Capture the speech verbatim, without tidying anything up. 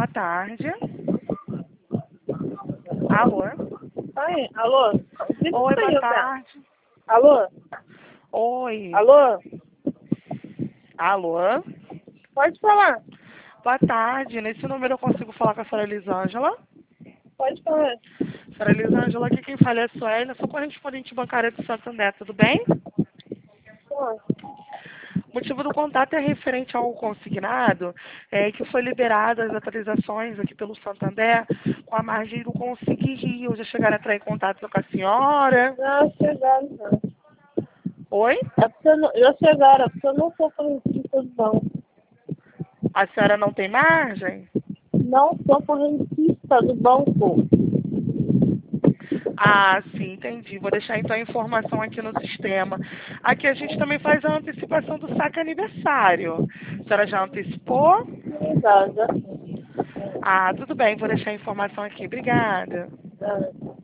boa tarde. Alô? Oi, alô? Oi, boa Aí, tarde. Alô? Oi. Alô? Alô? Pode falar. Boa tarde. Nesse número eu consigo falar com a senhora Elisângela? Pode falar. Senhora Elisângela, aqui quem fala é a Sueli, eu sou correspondente bancária do Santander, tudo bem? Pô, O motivo do contato é referente ao consignado, é, que foi liberado as atualizações aqui pelo Santander com a margem do Consigne Rio. Já chegaram a entrar em contato com a senhora? já chegaram, já. Oi? É porque eu não, já chegaram, é porque eu não sou correntista do banco. A senhora não tem margem? Não sou correntista do banco. Ah, sim, entendi. Vou deixar então a informação aqui no sistema. Aqui a gente também faz a antecipação do saque aniversário. A senhora já antecipou? Já, já. Ah, tudo bem, vou deixar a informação aqui. Obrigada. já.